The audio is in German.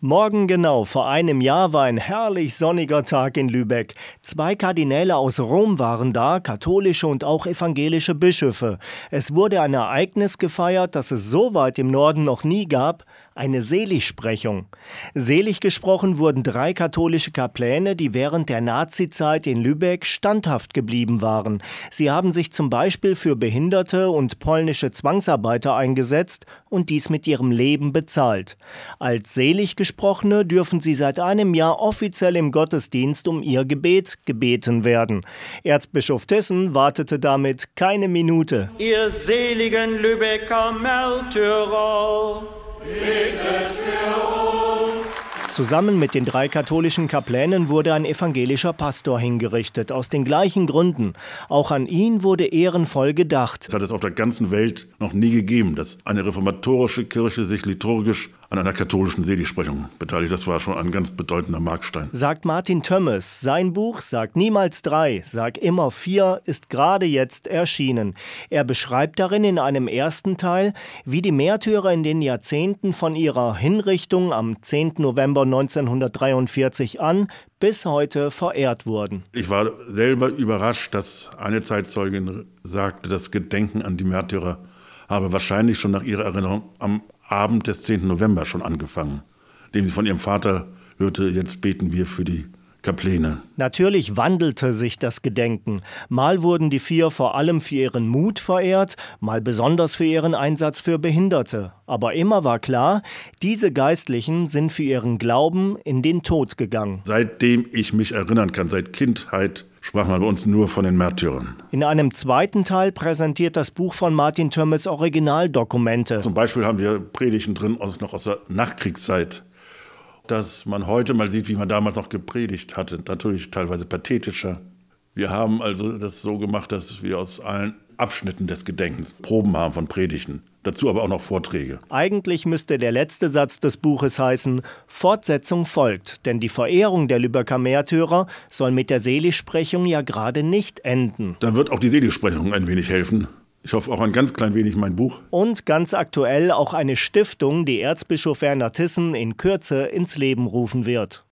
Morgen genau vor einem Jahr war ein herrlich sonniger Tag in Lübeck. 2 Kardinäle aus Rom waren da, katholische und auch evangelische Bischöfe. Es wurde ein Ereignis gefeiert, das es so weit im Norden noch nie gab, eine Seligsprechung. Selig gesprochen wurden 3 katholische Kapläne, die während der Nazizeit in Lübeck standhaft geblieben waren. Sie haben sich zum Beispiel für Behinderte und polnische Zwangsarbeiter eingesetzt und dies mit ihrem Leben bezahlt. Als Seliggesprochene dürfen sie seit einem Jahr offiziell im Gottesdienst um ihr Gebet gebeten werden. Erzbischof Thyssen wartete damit keine Minute. Ihr seligen Lübecker Märtyrer, betet für uns. Zusammen mit den 3 katholischen Kaplänen wurde ein evangelischer Pastor hingerichtet, aus den gleichen Gründen. Auch an ihn wurde ehrenvoll gedacht. Es hat es auf der ganzen Welt noch nie gegeben, dass eine reformatorische Kirche sich liturgisch an einer katholischen Seligsprechung beteiligt. Das war schon ein ganz bedeutender Markstein. Sagt Martin Tömmes. Sein Buch Sag niemals 3, sag immer 4 ist gerade jetzt erschienen. Er beschreibt darin in einem ersten Teil, wie die Märtyrer in den Jahrzehnten von ihrer Hinrichtung am 10. November 1943 an bis heute verehrt wurden. Ich war selber überrascht, dass eine Zeitzeugin sagte, das Gedenken an die Märtyrer habe wahrscheinlich schon nach ihrer Erinnerung am Abend des 10. November schon angefangen, dem sie von ihrem Vater hörte, jetzt beten wir für die Kapläne. Natürlich wandelte sich das Gedenken. Mal wurden die 4 vor allem für ihren Mut verehrt, mal besonders für ihren Einsatz für Behinderte. Aber immer war klar, diese Geistlichen sind für ihren Glauben in den Tod gegangen. Seitdem ich mich erinnern kann, seit Kindheit, sprach man bei uns nur von den Märtyrern. In einem zweiten Teil präsentiert das Buch von Martin Tömmes Originaldokumente. Zum Beispiel haben wir Predigten drin, noch aus der Nachkriegszeit, dass man heute mal sieht, wie man damals noch gepredigt hatte. Natürlich teilweise pathetischer. Wir haben also das so gemacht, dass wir aus allen Abschnitten des Gedenkens Proben haben von Predigten. Dazu aber auch noch Vorträge. Eigentlich müsste der letzte Satz des Buches heißen, Fortsetzung folgt, denn die Verehrung der Lübecker Märtyrer soll mit der Seligsprechung ja gerade nicht enden. Da wird auch die Seligsprechung ein wenig helfen. Ich hoffe auch ein ganz klein wenig mein Buch. Und ganz aktuell auch eine Stiftung, die Erzbischof Werner Thyssen in Kürze ins Leben rufen wird.